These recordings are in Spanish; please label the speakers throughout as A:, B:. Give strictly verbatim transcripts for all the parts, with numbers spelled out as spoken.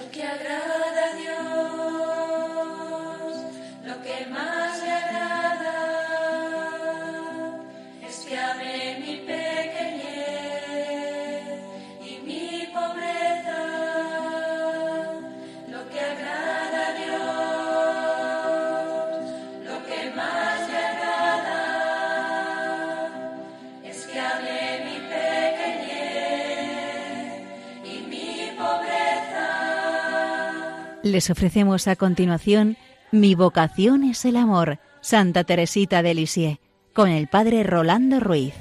A: Les ofrecemos a continuación Mi vocación es el amor, Santa Teresita de Lisieux, con el padre Rolando Ruiz.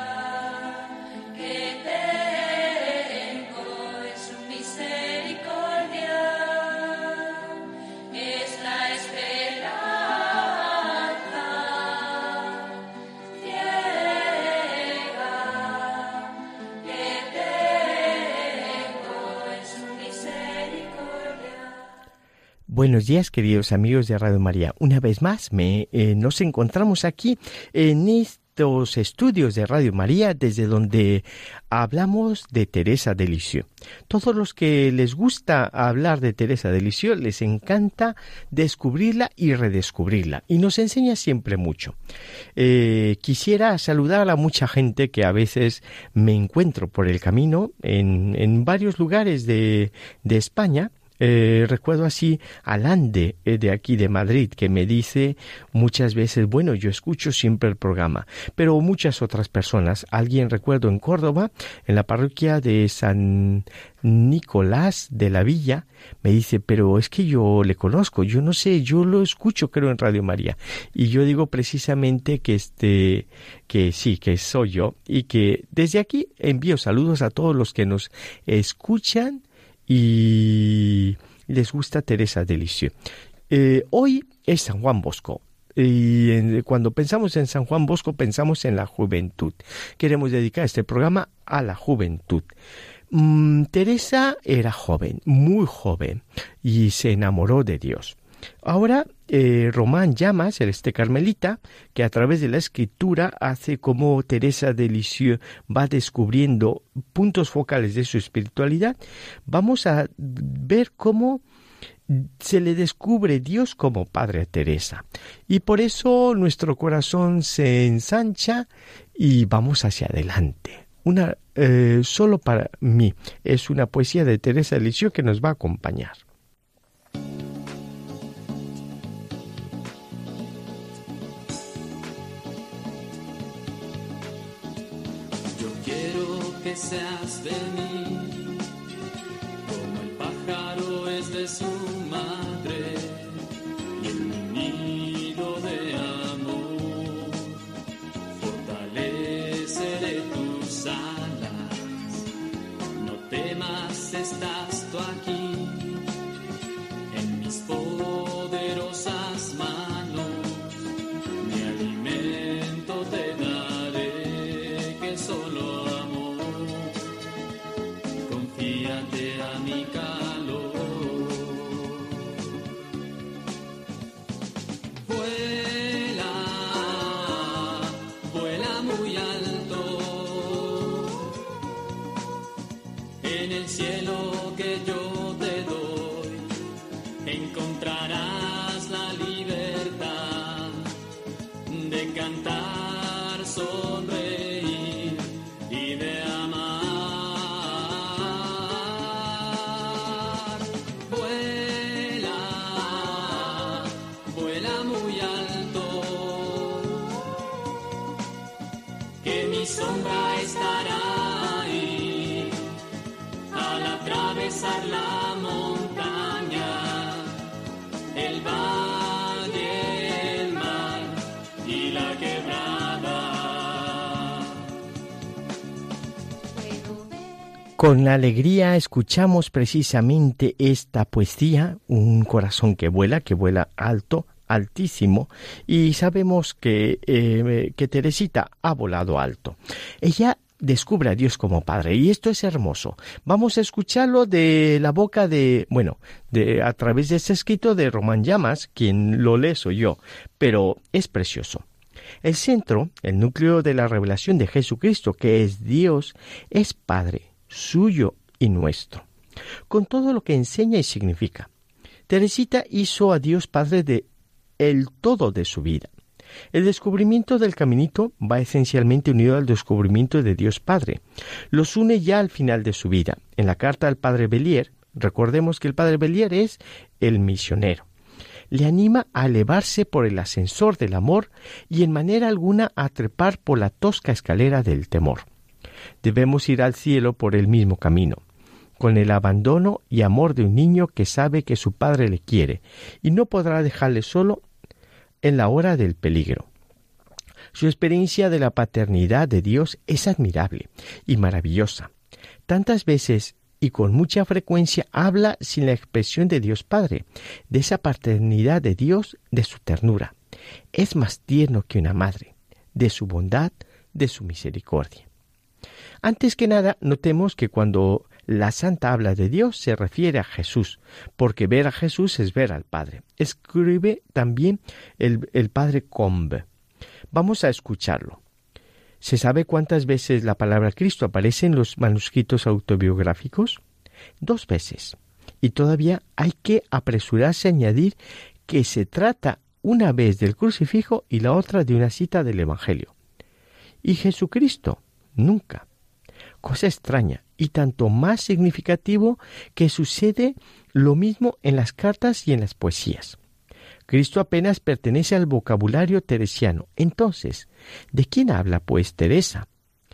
B: Buenos días, queridos amigos de Radio María. Una vez más me, eh, nos encontramos aquí en estos estudios de Radio María, desde donde hablamos de Teresa de Lisieux. Todos los que les gusta hablar de Teresa de Lisieux les encanta descubrirla y redescubrirla, y nos enseña siempre mucho. Eh, quisiera saludar a mucha gente que a veces me encuentro por el camino en, en varios lugares de, de España. Eh, recuerdo así a Lande, eh, de aquí de Madrid, que me dice muchas veces, bueno, yo escucho siempre el programa, pero muchas otras personas. Alguien, recuerdo, en Córdoba, en la parroquia de San Nicolás de la Villa, me dice, pero es que yo le conozco, yo no sé, yo lo escucho, creo, en Radio María. Y yo digo precisamente que este, que sí, que soy yo, y que desde aquí envío saludos a todos los que nos escuchan y les gusta Teresa de Lisieux. Eh, hoy es San Juan Bosco. Y en, cuando pensamos en San Juan Bosco, pensamos en la juventud. Queremos dedicar este programa a la juventud. Mm, Teresa era joven, muy joven, y se enamoró de Dios. Ahora, eh, Román Llamas, el este carmelita, que a través de la escritura hace como Teresa de Lisieux va descubriendo puntos focales de su espiritualidad, vamos a ver cómo se le descubre Dios como Padre a Teresa. Y por eso nuestro corazón se ensancha y vamos hacia adelante. Una, eh, solo para mí, es una poesía de Teresa de Lisieux que nos va a acompañar.
C: Que seas de mí, como el pájaro es de su madre, y el nido de amor. Fortaleceré tus alas, no temas, estás tú aquí, en mis poderosas manos, mi alimento te daré, que solo confíate a mi calor. Vuela, vuela muy alto, en el cielo que yo te doy, encontrarás la libertad de cantar, sonreír y de amar. Mi sombra estará ahí al atravesar la montaña, el valle, el mar y la quebrada.
B: Con alegría escuchamos precisamente esta poesía, un corazón que vuela, que vuela alto, altísimo, y sabemos que, eh, que Teresita ha volado alto. Ella descubre a Dios como Padre, y esto es hermoso. Vamos a escucharlo de la boca de, bueno, de a través de este escrito de Román Llamas, quien lo lee soy yo, pero es precioso. El centro, el núcleo de la revelación de Jesucristo, que es Dios, es Padre, suyo y nuestro. con todo lo que enseña y significa. Teresita hizo a Dios Padre de el todo de su vida. El descubrimiento del caminito va esencialmente unido al descubrimiento de Dios Padre. Los une ya al final de su vida. En la carta al padre Bellier, recordemos que el padre Bellier es el misionero. Le anima a elevarse por el ascensor del amor y en manera alguna a trepar por la tosca escalera del temor. Debemos ir al cielo por el mismo camino, con el abandono y amor de un niño que sabe que su padre le quiere y no podrá dejarle solo en la hora del peligro. Su experiencia de la paternidad de Dios es admirable y maravillosa. Tantas veces y con mucha frecuencia habla sin la expresión de Dios Padre, de esa paternidad de Dios, de su ternura. Es más tierno que una madre, de su bondad, de su misericordia. Antes que nada, notemos que cuando la santa habla de Dios se refiere a Jesús, porque ver a Jesús es ver al Padre. Escribe también el, el padre Combe. Vamos a escucharlo. ¿Se sabe cuántas veces la palabra Cristo aparece en los manuscritos autobiográficos? Dos veces. Y todavía hay que apresurarse a añadir que se trata una vez del crucifijo y la otra de una cita del Evangelio. ¿Y Jesucristo? Nunca. Cosa extraña y tanto más significativo que sucede lo mismo en las cartas y en las poesías. Cristo apenas pertenece al vocabulario teresiano. Entonces, ¿de quién habla pues Teresa?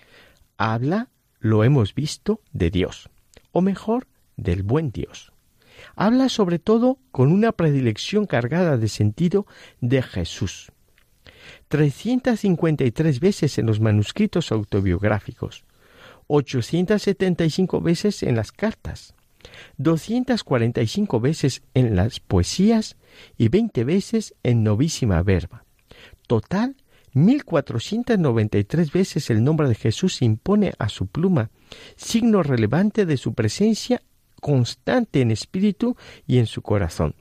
B: Habla, lo hemos visto, de Dios, o mejor, del buen Dios. Habla sobre todo con una predilección cargada de sentido de Jesús. trescientas cincuenta y tres veces en los manuscritos autobiográficos, ochocientas setenta y cinco veces en las cartas, doscientas cuarenta y cinco veces en las poesías y veinte veces en Novísima Verba. Total, mil cuatrocientas noventa y tres veces el nombre de Jesús se impone a su pluma, signo relevante de su presencia constante en espíritu y en su corazón.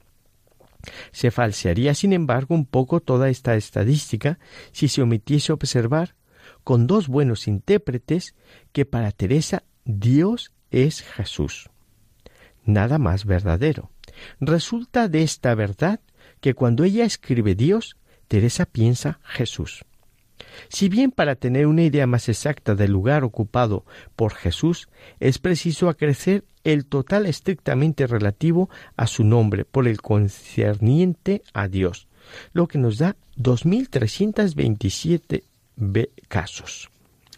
B: Se falsearía, sin embargo, un poco toda esta estadística si se omitiese observar, con dos buenos intérpretes, que para Teresa Dios es Jesús. Nada más verdadero. Resulta de esta verdad que cuando ella escribe Dios, Teresa piensa Jesús. Si bien para tener una idea más exacta del lugar ocupado por Jesús, es preciso acrecer el total estrictamente relativo a su nombre por el concerniente a Dios, lo que nos da dos mil trescientos veintisiete casos.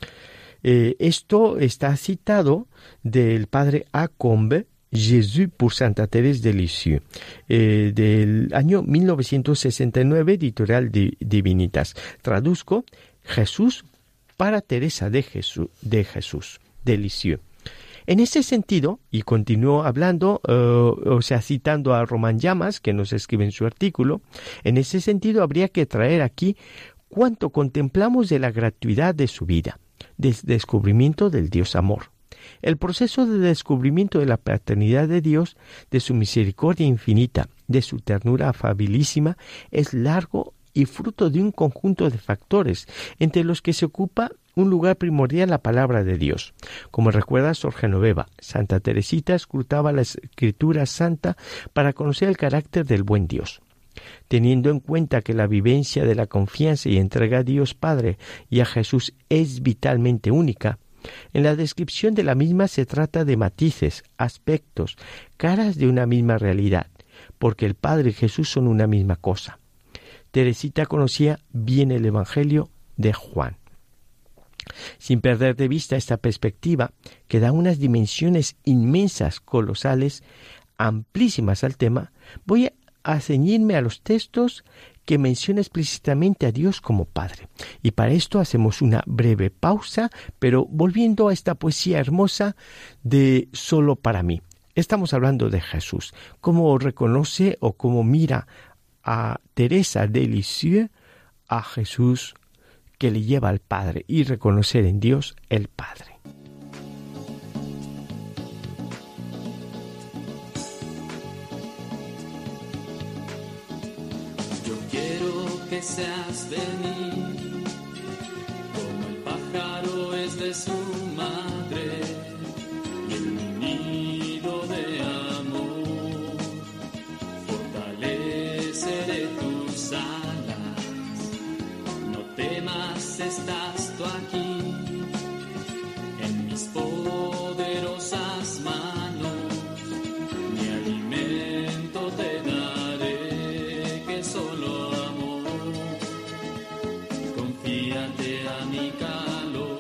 B: Eh, esto está citado del padre A. Combe, Jésus pour Santa Thérèse de Lisieux, eh, del año mil novecientos sesenta y nueve, editorial de Divinitas. Traduzco: Jesús para Teresa de Jesús, de Jesús, de Lisieux. En ese sentido, y continúo hablando, uh, o sea, citando a Román Llamas, que nos escribe en su artículo, en ese sentido habría que traer aquí cuánto contemplamos de la gratuidad de su vida, del descubrimiento del Dios amor. El proceso de descubrimiento de la paternidad de Dios, de su misericordia infinita, de su ternura afabilísima, es largo y fruto de un conjunto de factores, entre los que se ocupa un lugar primordial la palabra de Dios. Como recuerda Sor Genoveva, Santa Teresita escrutaba la Escritura Santa para conocer el carácter del buen Dios. Teniendo en cuenta que la vivencia de la confianza y entrega a Dios Padre y a Jesús es vitalmente única, en la descripción de la misma se trata de matices, aspectos, caras de una misma realidad, porque el Padre y Jesús son una misma cosa. Teresita conocía bien el Evangelio de Juan. Sin perder de vista esta perspectiva, que da unas dimensiones inmensas, colosales, amplísimas al tema, voy a a ceñirme a los textos que menciona explícitamente a Dios como Padre. Y para esto hacemos una breve pausa, pero volviendo a esta poesía hermosa de Solo para mí. Estamos hablando de Jesús, cómo reconoce o cómo mira a Teresa de Lisieux a Jesús que le lleva al Padre y reconocer en Dios el Padre.
C: Que seas de mí, como el pájaro es de su madre, y el nido de tus poderosas manos, mi alimento te daré, que solo amor, confíate a mi calor.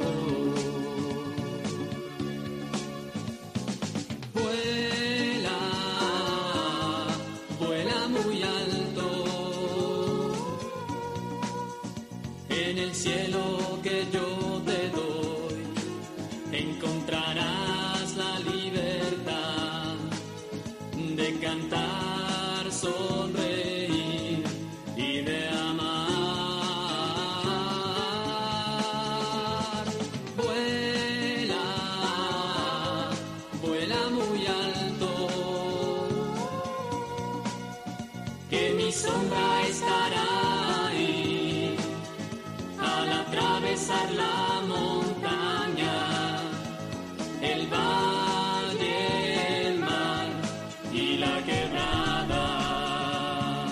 C: Vuela, vuela muy alto, en el cielo que yo te doy, encontrarás la libertad de cantar, sonreír y de amar. Vuela, vuela muy alto, que mi sombra estará ahí al atravesar la montaña, el valle, el mar y la quebrada.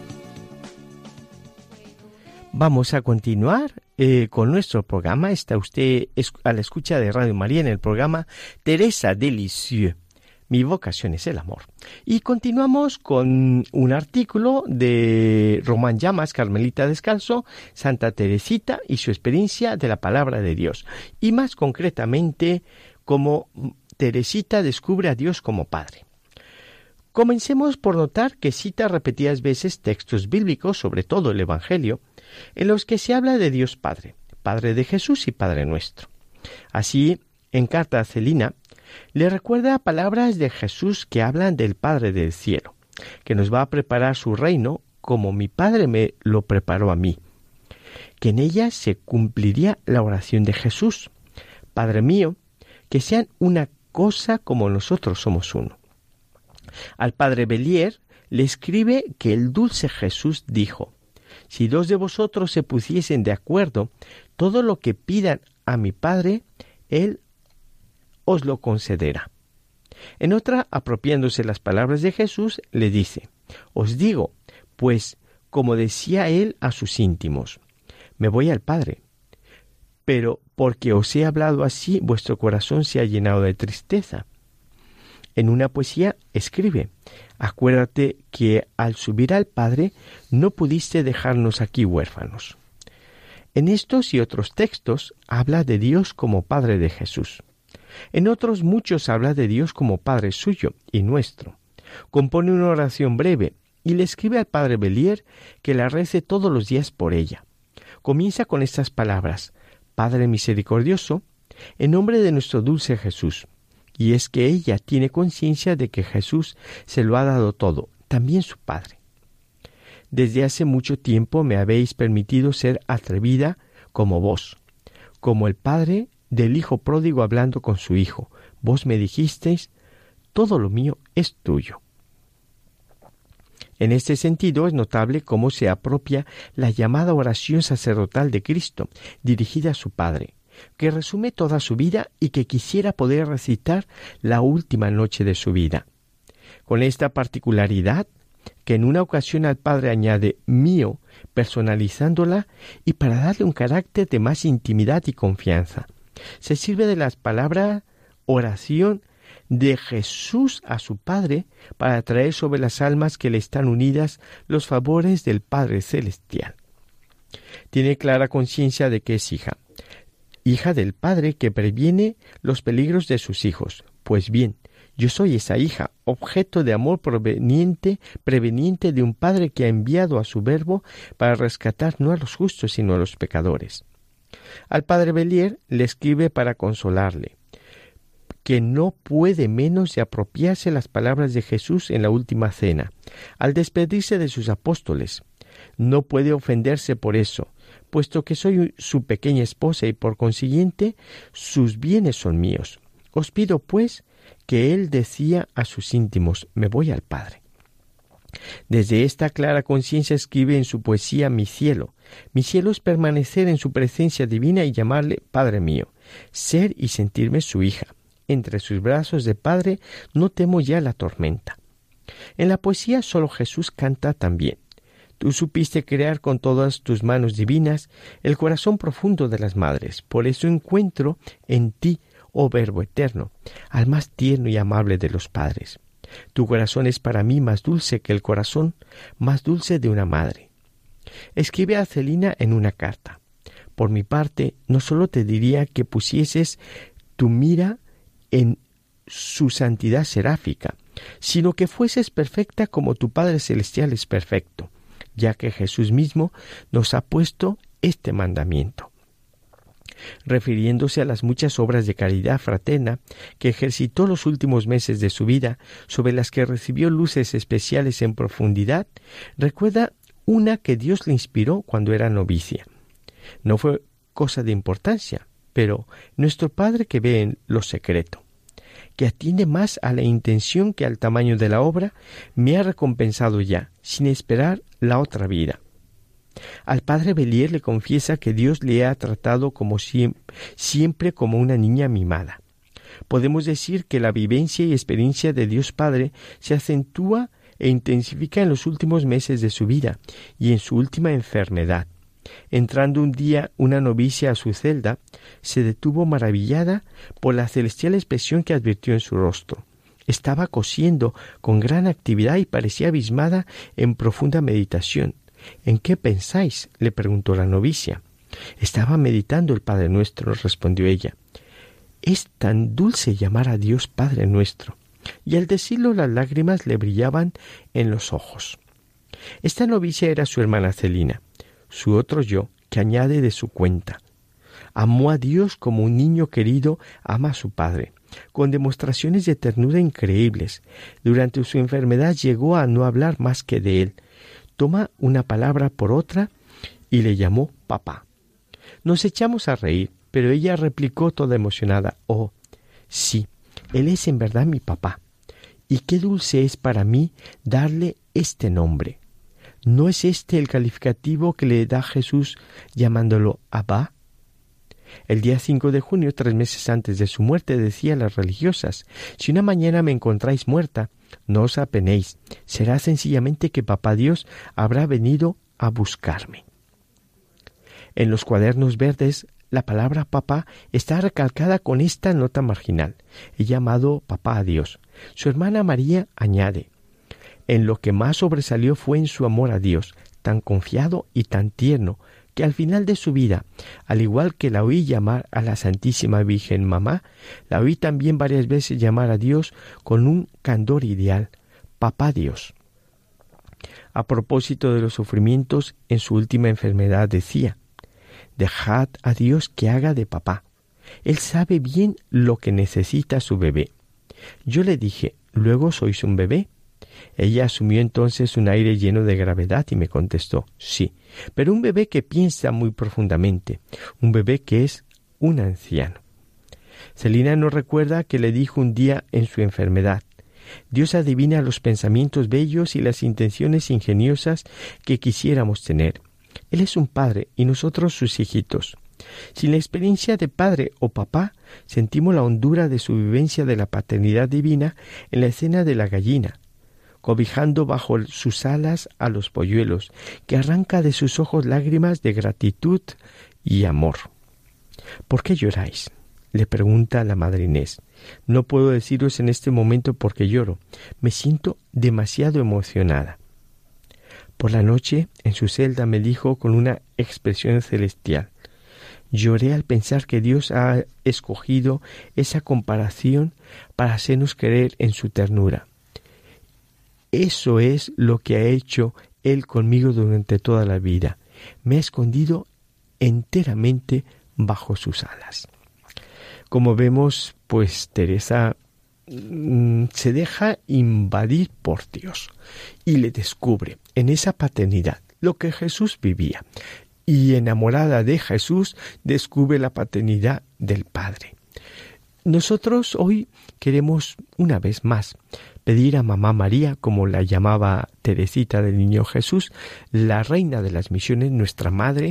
B: Vamos a continuar eh, con nuestro programa. Está usted es, a la escucha de Radio María en el programa Teresa de Lisieux. Mi vocación es el amor. Y continuamos con un artículo de Román Llamas, Carmelita Descalzo, Santa Teresita y su experiencia de la palabra de Dios. Y más concretamente, cómo Teresita descubre a Dios como Padre. Comencemos por notar que cita repetidas veces textos bíblicos, sobre todo el Evangelio, en los que se habla de Dios Padre, Padre de Jesús y Padre nuestro. Así, en carta a Celina, le recuerda palabras de Jesús que hablan del Padre del cielo, que nos va a preparar su reino como mi Padre me lo preparó a mí, que en ella se cumpliría la oración de Jesús: Padre mío, que sean una cosa como nosotros somos uno. Al Padre Bellier le escribe que el dulce Jesús dijo: si dos de vosotros se pusiesen de acuerdo, todo lo que pidan a mi Padre, Él os lo concederá. En otra, apropiándose las palabras de Jesús, le dice: os digo, pues, como decía él a sus íntimos, me voy al Padre, pero porque os he hablado así, vuestro corazón se ha llenado de tristeza. En una poesía escribe: acuérdate que al subir al Padre no pudiste dejarnos aquí huérfanos. En estos y otros textos habla de Dios como Padre de Jesús. En otros muchos habla de Dios como Padre suyo y nuestro. Compone una oración breve y le escribe al Padre Bellier que la rece todos los días por ella. Comienza con estas palabras: Padre misericordioso, en nombre de nuestro dulce Jesús. Y es que ella tiene conciencia de que Jesús se lo ha dado todo, también su Padre. Desde hace mucho tiempo me habéis permitido ser atrevida como vos, como el Padre del Hijo pródigo hablando con su Hijo. Vos me dijisteis: todo lo mío es tuyo. En este sentido es notable cómo se apropia la llamada oración sacerdotal de Cristo, dirigida a su Padre, que resume toda su vida y que quisiera poder recitar la última noche de su vida. Con esta particularidad, que en una ocasión al Padre añade mío, personalizándola y para darle un carácter de más intimidad y confianza. Se sirve de las palabras oración de Jesús a su Padre para traer sobre las almas que le están unidas los favores del Padre Celestial. Tiene clara conciencia de que es hija, hija del Padre que previene los peligros de sus hijos. Pues bien, yo soy esa hija, objeto de amor proveniente, preveniente de un Padre que ha enviado a su Verbo para rescatar no a los justos sino a los pecadores. Al Padre Bellier le escribe para consolarle, que no puede menos de apropiarse las palabras de Jesús en la última cena, al despedirse de sus apóstoles. No puede ofenderse por eso, puesto que soy su pequeña esposa y por consiguiente sus bienes son míos. Os pido, pues, que él decía a sus íntimos: me voy al Padre. Desde esta clara conciencia escribe en su poesía: mi cielo. Mi cielo es permanecer en su presencia divina y llamarle Padre mío, ser y sentirme su hija. Entre sus brazos de Padre no temo ya la tormenta. En la poesía solo Jesús canta también: tú supiste crear con todas tus manos divinas el corazón profundo de las madres, por eso encuentro en ti oh Verbo eterno, al más tierno y amable de los padres. Tu corazón es para mí más dulce que el corazón más dulce de una madre. Escribe a Celina en una carta. Por mi parte, no solo te diría que pusieses tu mira en su santidad seráfica, sino que fueses perfecta como tu Padre Celestial es perfecto, ya que Jesús mismo nos ha puesto este mandamiento. Refiriéndose a las muchas obras de caridad fraterna que ejercitó los últimos meses de su vida, sobre las que recibió luces especiales en profundidad, recuerda una que Dios le inspiró cuando era novicia. No fue cosa de importancia, pero nuestro Padre que ve en lo secreto, que atiende más a la intención que al tamaño de la obra, me ha recompensado ya, sin esperar la otra vida. Al padre Bellier le confiesa que Dios le ha tratado como siempre, siempre como una niña mimada. Podemos decir que la vivencia y experiencia de Dios Padre se acentúa e intensifica en los últimos meses de su vida y en su última enfermedad. Entrando un día una novicia a su celda, se detuvo maravillada por la celestial expresión que advirtió en su rostro. Estaba cosiendo con gran actividad y parecía abismada en profunda meditación. ¿En qué pensáis?, le preguntó la novicia. Estaba meditando el Padre Nuestro, respondió ella. Es tan dulce llamar a Dios Padre Nuestro. Y al decirlo las lágrimas le brillaban en los ojos. Esta novicia era su hermana Celina, su otro yo, que añade de su cuenta. Amó a Dios como un niño querido ama a su padre, con demostraciones de ternura increíbles. Durante su enfermedad llegó a no hablar más que de él. Toma una palabra por otra y le llamó papá. Nos echamos a reír, pero ella replicó toda emocionada, oh, sí, él es en verdad mi papá. Y qué dulce es para mí darle este nombre. ¿No es este el calificativo que le da Jesús llamándolo Abba? El día cinco de junio, tres meses antes de su muerte, decía a las religiosas, si una mañana me encontráis muerta, no os apenéis, será sencillamente que Papá Dios habrá venido a buscarme. En los cuadernos verdes, la palabra papá está recalcada con esta nota marginal. He llamado papá a Dios. Su hermana María añade, en lo que más sobresalió fue en su amor a Dios, tan confiado y tan tierno, que al final de su vida, al igual que la oí llamar a la Santísima Virgen Mamá, la oí también varias veces llamar a Dios con un candor ideal, Papá Dios. A propósito de los sufrimientos, en su última enfermedad decía, dejad a Dios que haga de papá. Él sabe bien lo que necesita su bebé. Yo le dije, ¿luego sois un bebé? Ella asumió entonces un aire lleno de gravedad y me contestó, sí, pero un bebé que piensa muy profundamente, un bebé que es un anciano. Celina nos recuerda que le dijo un día en su enfermedad, Dios adivina los pensamientos bellos y las intenciones ingeniosas que quisiéramos tener. Él es un padre y nosotros sus hijitos. Sin la experiencia de padre o papá, sentimos la hondura de su vivencia de la paternidad divina en la escena de la gallina, cobijando bajo sus alas a los polluelos, que arranca de sus ojos lágrimas de gratitud y amor. ¿Por qué lloráis?, le pregunta la madre Inés. No puedo deciros en este momento por qué lloro. Me siento demasiado emocionada. Por la noche, en su celda, me dijo con una expresión celestial. Lloré al pensar que Dios ha escogido esa comparación para hacernos creer en su ternura. Eso es lo que ha hecho Él conmigo durante toda la vida. Me ha escondido enteramente bajo sus alas. Como vemos, pues Teresa mmm, se deja invadir por Dios y le descubre en esa paternidad lo que Jesús vivía. Y enamorada de Jesús, descubre la paternidad del Padre. Nosotros hoy queremos una vez más pedir a Mamá María, como la llamaba Teresita del Niño Jesús, la reina de las misiones, nuestra madre,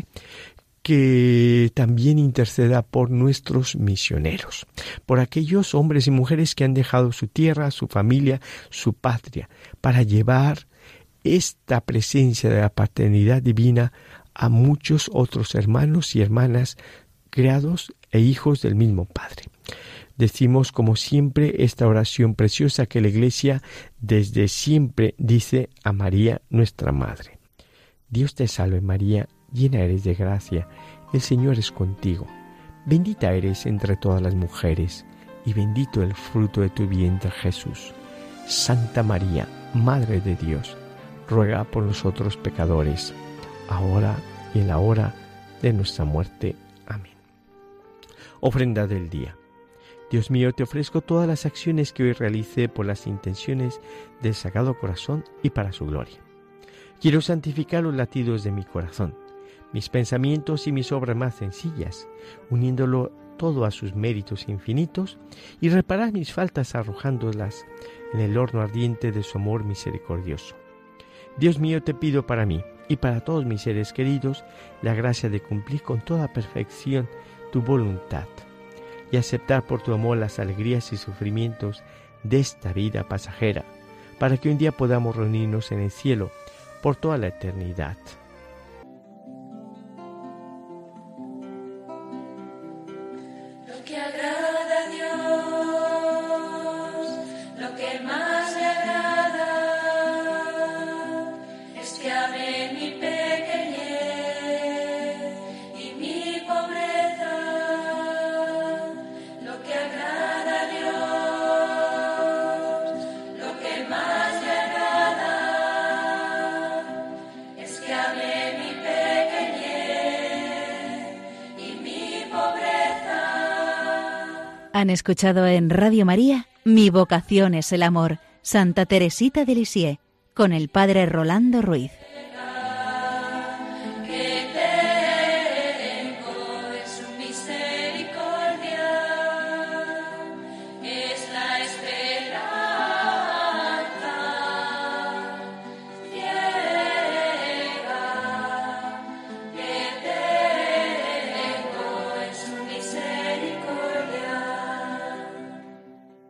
B: que también interceda por nuestros misioneros, por aquellos hombres y mujeres que han dejado su tierra, su familia, su patria, para llevar esta presencia de la paternidad divina a muchos otros hermanos y hermanas creados e hijos del mismo Padre. decimos como siempre esta oración preciosa que la Iglesia desde siempre dice a María, nuestra Madre. Dios te salve María, llena eres de gracia, el Señor es contigo. Bendita eres entre todas las mujeres, y bendito el fruto de tu vientre Jesús. Santa María, Madre de Dios, ruega por nosotros pecadores, ahora y en la hora de nuestra muerte. Amén. Ofrenda del día. Dios mío, te ofrezco todas las acciones que hoy realicé por las intenciones del Sagrado Corazón y para su gloria. Quiero santificar los latidos de mi corazón, mis pensamientos y mis obras más sencillas, uniéndolo todo a sus méritos infinitos, y reparar mis faltas arrojándolas en el horno ardiente de su amor misericordioso. Dios mío, te pido para mí y para todos mis seres queridos la gracia de cumplir con toda perfección tu voluntad y aceptar por tu amor las alegrías y sufrimientos de esta vida pasajera, para que un día podamos reunirnos en el cielo por toda la eternidad.
D: Lo que agrada a Dios, lo que más le agrada, es que ame mi pequeñez y mi pobreza. Lo que agrada a Dios, lo que más le agrada, es que ame mi pequeñez y mi pobreza.
A: Han escuchado en Radio María Mi vocación es el amor, Santa Teresita de Lisieux, con el Padre Rolando Ruiz.